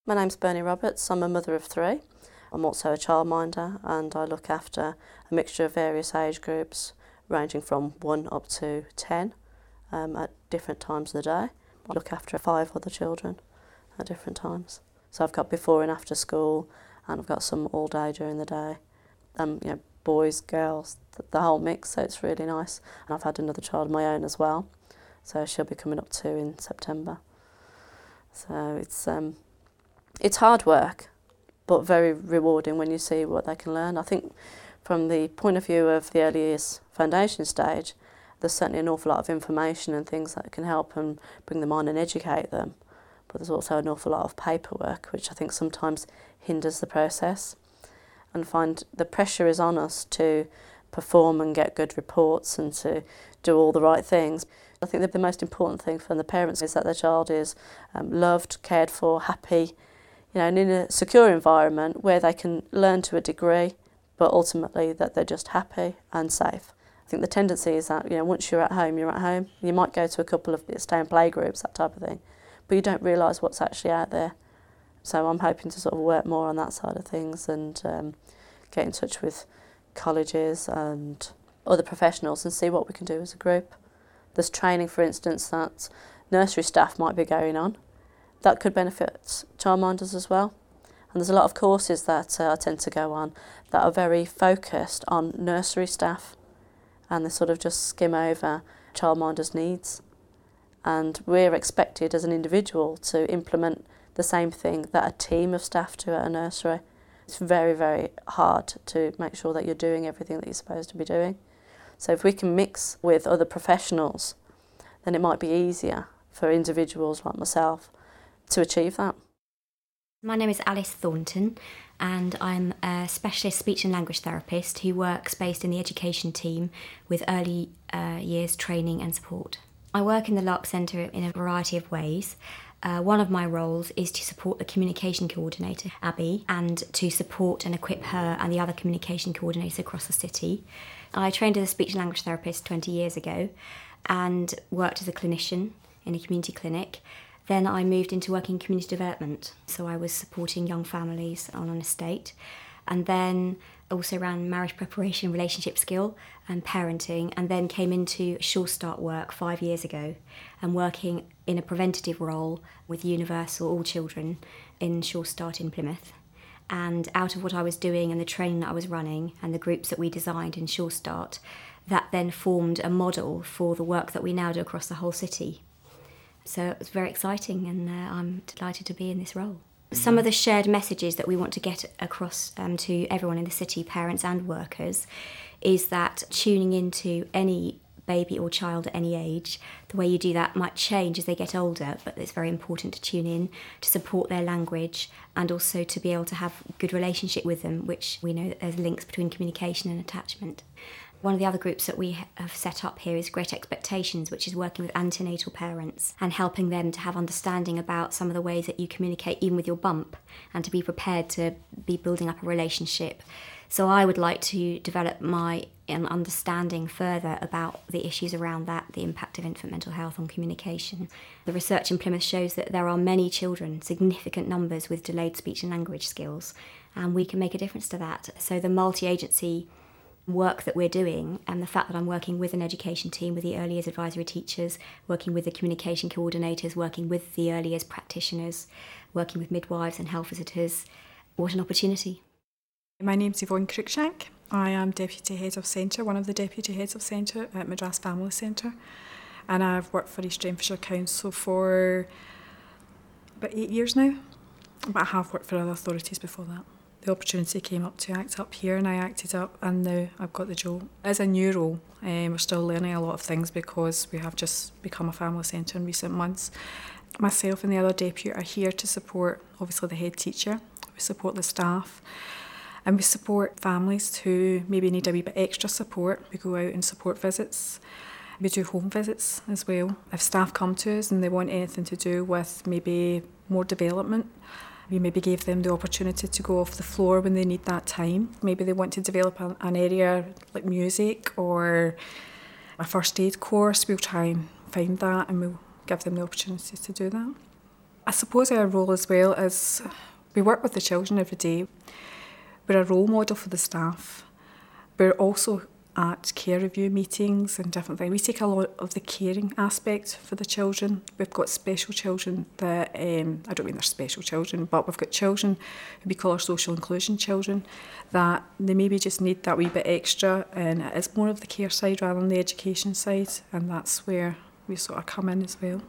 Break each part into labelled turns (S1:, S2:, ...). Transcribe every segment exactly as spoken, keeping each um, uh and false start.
S1: My name's Bernie Roberts. I'm a mother of three. I'm also a childminder, and I look after a mixture of various age groups ranging from one up to ten um, at different times of the day. I look after five other children at different times. So I've got before and after school, and I've got some all day during the day. Um, you know, boys, girls, the, the whole mix, so it's really nice. And I've had another child of my own as well, so she'll be coming up too in September. So it's um, it's hard work, but very rewarding when you see what they can learn. I think from the point of view of the early years foundation stage, there's certainly an awful lot of information and things that can help and bring them on and educate them. But there's also an awful lot of paperwork, which I think sometimes hinders the process. And find the pressure is on us to perform and get good reports and to do all the right things. I think that the most important thing for the parents is that their child is um, loved, cared for, happy, you know, and in a secure environment where they can learn to a degree, but ultimately that they're just happy and safe. I think the tendency is that, you know, once you're at home, you're at home. You might go to a couple of stay and play groups, that type of thing, but you don't realise what's actually out there. So I'm hoping to sort of work more on that side of things and um, get in touch with colleges and other professionals and see what we can do as a group. There's training, for instance, that nursery staff might be going on. That could benefit childminders as well. And there's a lot of courses that uh, I tend to go on that are very focused on nursery staff, and they sort of just skim over childminders' needs. And we're expected as an individual to implement the same thing that a team of staff do at a nursery. It's very, very hard to make sure that you're doing everything that you're supposed to be doing. So if we can mix with other professionals, then it might be easier for individuals like myself to achieve that.
S2: My name is Alice Thornton, and I'm a specialist speech and language therapist who works based in the education team with early uh, years training and support. I work in the Lark Centre in a variety of ways. Uh, one of my roles is to support the communication coordinator, Abby, and to support and equip her and the other communication coordinators across the city. I trained as a speech and language therapist twenty years ago and worked as a clinician in a community clinic. Then I moved into working in community development, so I was supporting young families on an estate, and then also ran marriage preparation, relationship skill and parenting, and then came into Sure Start work five years ago and working in a preventative role with Universal All Children in Sure Start in Plymouth. And out of what I was doing and the training that I was running and the groups that we designed in Sure Start, that then formed a model for the work that we now do across the whole city. So it was very exciting, and uh, I'm delighted to be in this role. Some of the shared messages that we want to get across um, to everyone in the city, parents and workers, is that tuning into any baby or child at any age, the way you do that might change as they get older, but it's very important to tune in, to support their language, and also to be able to have a good relationship with them, which we know that there's links between communication and attachment. One of the other groups that we have set up here is Great Expectations, which is working with antenatal parents and helping them to have understanding about some of the ways that you communicate even with your bump and to be prepared to be building up a relationship. So I would like to develop my um, understanding further about the issues around that, the impact of infant mental health on communication. The research in Plymouth shows that there are many children, significant numbers, with delayed speech and language skills, and we can make a difference to that. So the multi-agency work that we're doing, and the fact that I'm working with an education team, with the early years advisory teachers, working with the communication coordinators, working with the early years practitioners, working with midwives and health visitors, what an opportunity.
S3: My name's Yvonne Cruikshank. I am Deputy Head of Centre, one of the Deputy Heads of Centre at Madras Family Centre, and I've worked for East Renfrewshire Council for about eight years now, but I have worked for other authorities before that. The opportunity came up to act up here, and I acted up, and now I've got the job. As a new role, um, we're still learning a lot of things because we have just become a family centre in recent months. Myself and the other deputy are here to support, obviously, the head teacher. We support the staff, and we support families who maybe need a wee bit extra support. We go out and support visits. We do home visits as well. If staff come to us and they want anything to do with maybe more development, we maybe gave them the opportunity to go off the floor when they need that time. Maybe they want to develop an, an area like music or a first aid course. We'll try and find that, and we'll give them the opportunity to do that. I suppose our role as well is we work with the children every day. We're a role model for the staff. We're also at care review meetings and different things. We take a lot of the caring aspect for the children. We've got special children that, um, I don't mean they're special children, but we've got children who we call our social inclusion children that they maybe just need that wee bit extra, and it is more of the care side rather than the education side, and that's where we sort of come in as well.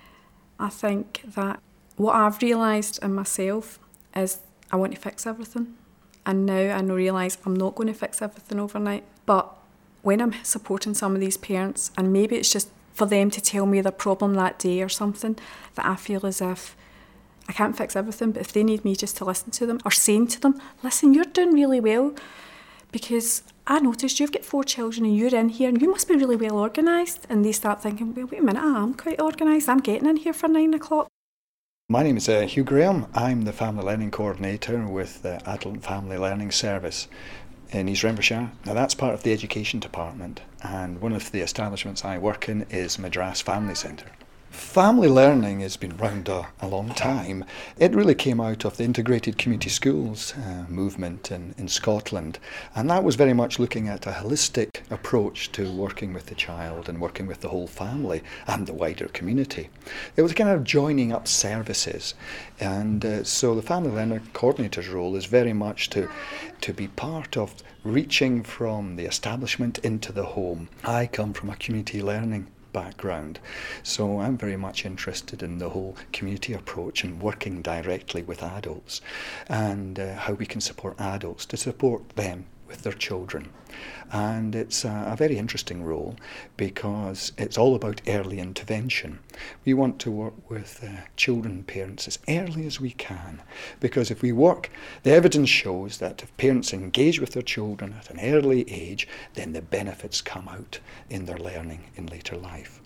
S3: I think that what I've realised in myself is I want to fix everything. And now I realise I'm not going to fix everything overnight. But when I'm supporting some of these parents, and maybe it's just for them to tell me their problem that day or something, that I feel as if I can't fix everything, but if they need me just to listen to them or saying to them, listen, you're doing really well, because I noticed you've got four children and you're in here and you must be really well organised. And they start thinking, well, wait a minute, I'm quite organised. I'm getting in here for nine o'clock.
S4: My name is uh, Hugh Graham. I'm the Family Learning Coordinator with the Adult and Family Learning Service in East Renfrewshire. Now that's part of the Education Department, and one of the establishments I work in is Madras Family Centre. Family learning has been around a, a long time. It really came out of the integrated community schools uh, movement in, in Scotland, and that was very much looking at a holistic approach to working with the child and working with the whole family and the wider community. It was kind of joining up services, and uh, so the Family Learner Coordinator's role is very much to, to be part of reaching from the establishment into the home. I come from a community learning background, so I'm very much interested in the whole community approach and working directly with adults, and uh, how we can support adults to support them with their children. And it's a, a very interesting role because it's all about early intervention. We want to work with uh, children and parents as early as we can, because if we work, the evidence shows that if parents engage with their children at an early age, then the benefits come out in their learning in later life.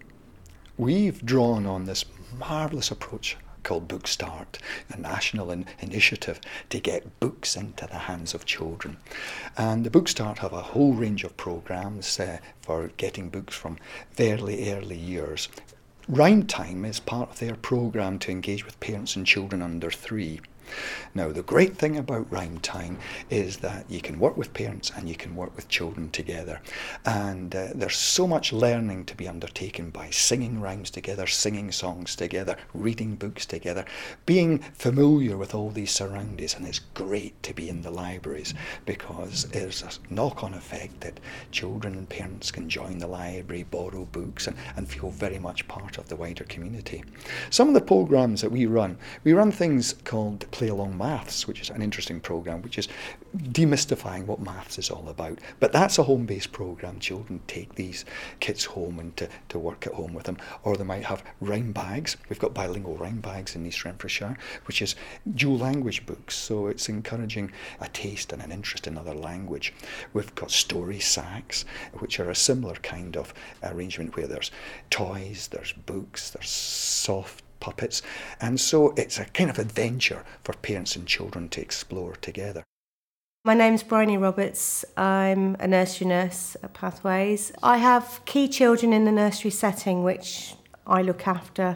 S4: We've drawn on this marvellous approach called Book Start, a national in- initiative to get books into the hands of children. And the Book Start have a whole range of programmes uh, for getting books from very early years. Rhyme Time is part of their programme to engage with parents and children under three. Now, the great thing about Rhyme Time is that you can work with parents and you can work with children together. And uh, there's so much learning to be undertaken by singing rhymes together, singing songs together, reading books together, being familiar with all these surroundings. And it's great to be in the libraries because there's a knock-on effect that children and parents can join the library, borrow books, and, and feel very much part of the wider community. Some of the programmes that we run, we run things called Play Along Maths, which is an interesting programme, which is demystifying what maths is all about. But that's a home-based programme. Children take these kits home and to, to work at home with them. Or they might have rhyme bags. We've got bilingual rhyme bags in East Renfrewshire, which is dual language books. So it's encouraging a taste and an interest in another language. We've got story sacks, which are a similar kind of arrangement where there's toys, there's books, there's soft puppets, and so it's a kind of adventure for parents and children to explore together.
S5: My name's Bryony Roberts. I'm a nursery nurse at Pathways. I have key children in the nursery setting which I look after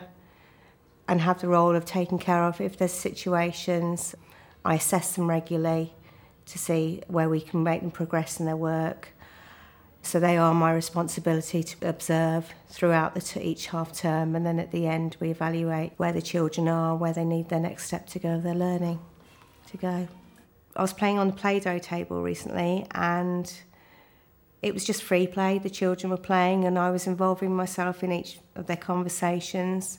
S5: and have the role of taking care of. If there's situations, I assess them regularly to see where we can make them progress in their work. So they are my responsibility to observe throughout the t- each half term, and then at the end we evaluate where the children are, where they need their next step to go, their learning to go. I was playing on the Play-Doh table recently and it was just free play. The children were playing and I was involving myself in each of their conversations,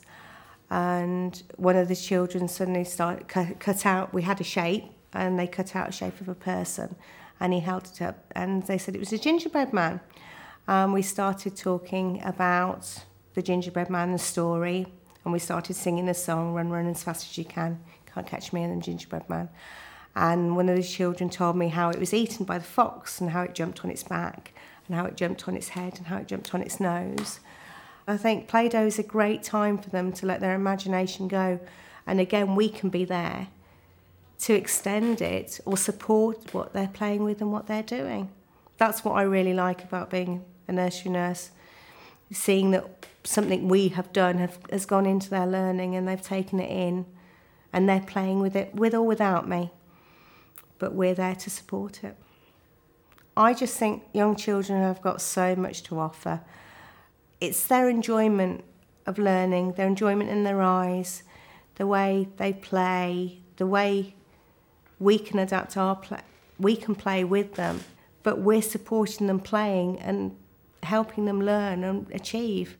S5: and one of the children suddenly started cut, cut out, we had a shape and they cut out a shape of a person. And he held it up and they said it was a gingerbread man. Um, we started talking about the gingerbread man, the story, and we started singing a song, Run, Run as fast as you can, can't catch me in the gingerbread man. And one of the children told me how it was eaten by the fox and how it jumped on its back and how it jumped on its head and how it jumped on its nose. I think Play-Doh is a great time for them to let their imagination go. And again, we can be there to extend it or support what they're playing with and what they're doing. That's what I really like about being a nursery nurse. seeing that something we have done have, has gone into their learning and they've taken it in and they're playing with it, with or without me. But we're there to support it. I just think young children have got so much to offer. It's their enjoyment of learning, their enjoyment in their eyes, the way they play, the way we can adapt our play. We can play with them, but we're supporting them playing and helping them learn and achieve.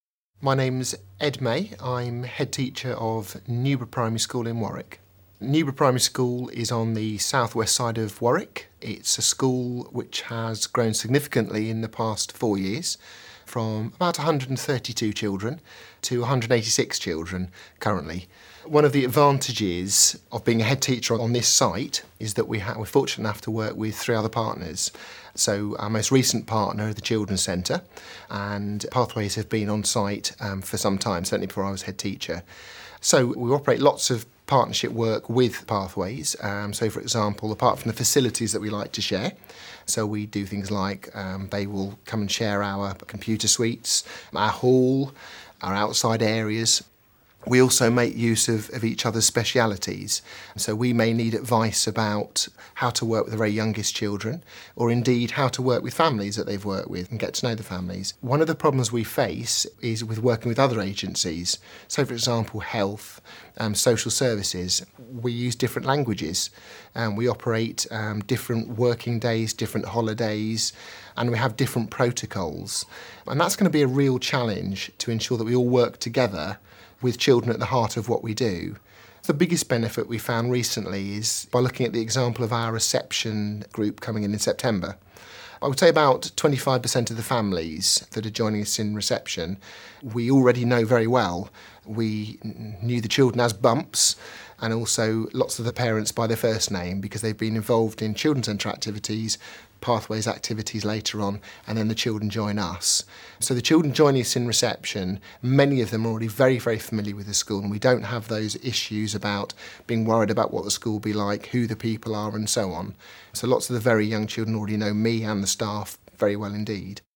S6: My name's Ed May. I'm head teacher of Newborough Primary School in Warwick. Newborough Primary School is on the southwest side of Warwick. It's a school which has grown significantly in the past four years, from about one hundred thirty-two children to one hundred eighty-six children currently. One of the advantages of being a head teacher on this site is that we ha- we're fortunate enough to work with three other partners. So our most recent partner, the Children's Centre, and Pathways have been on site um, for some time, certainly before I was head teacher. So we operate lots of partnership work with Pathways. Um, so, for example, apart from the facilities that we like to share, so we do things like um, they will come and share our computer suites, our hall, our outside areas. We also make use of, of each other's specialities. So we may need advice about how to work with the very youngest children, or indeed how to work with families that they've worked with and get to know the families. One of the problems we face is with working with other agencies. So, for example, health, um, social services. We use different languages, and we operate um, different working days, different holidays, and we have different protocols. And that's going to be a real challenge to ensure that we all work together with children at the heart of what we do. The biggest benefit we found recently is by looking at the example of our reception group coming in in September. I would say about twenty-five percent of the families that are joining us in reception we already know very well. We knew the children as Bumps, and also lots of the parents by their first name because they've been involved in children's centre activities, Pathways activities later on, and then the children join us. So the children joining us in reception, many of them are already very, very familiar with the school, and we don't have those issues about being worried about what the school will be like, who the people are, and so on. So lots of the very young children already know me and the staff very well indeed.